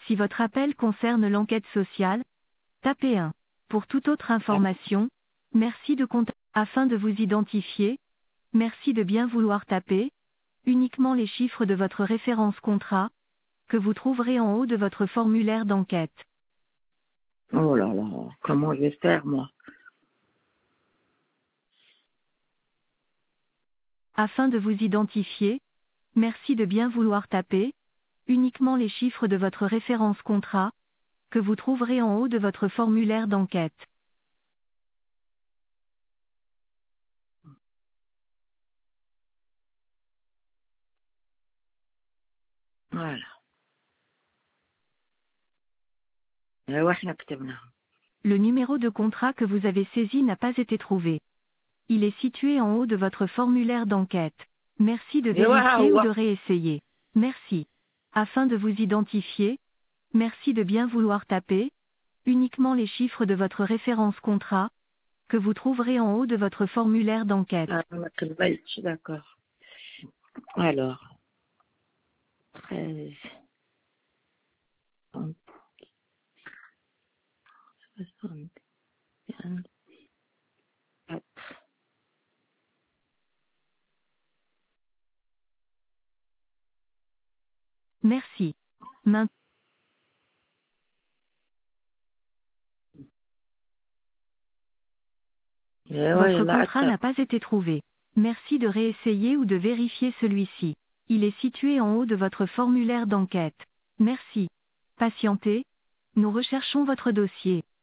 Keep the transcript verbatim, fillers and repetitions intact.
Si votre appel concerne l'enquête sociale, tapez un. Pour toute autre information, merci de contacter. Afin de vous identifier, merci de bien vouloir taper uniquement les chiffres de votre référence contrat, que vous trouverez en haut de votre formulaire d'enquête. Oh là là, comment je vais faire, moi? Afin de vous identifier, merci de bien vouloir taper uniquement les chiffres de votre référence contrat, que vous trouverez en haut de votre formulaire d'enquête. Voilà. Et واحنا كتبنا. Le numéro de contrat que vous avez saisi n'a pas été trouvé. Il est situé en haut de votre formulaire d'enquête. Merci de Et voilà, vérifier ou ouais. de réessayer. Merci. Afin de vous identifier, merci de bien vouloir taper uniquement les chiffres de votre référence contrat, que vous trouverez en haut de votre formulaire d'enquête. Ah, ما كملتش, d'accord. Alors, treize, soixante, quatre. Merci. Maintenant, Et ouais, votre là, contrat attends. n'a pas été trouvé. Merci de réessayer ou de vérifier celui-ci. Il est situé en haut de votre formulaire d'enquête. Merci. Patientez. Nous recherchons votre dossier.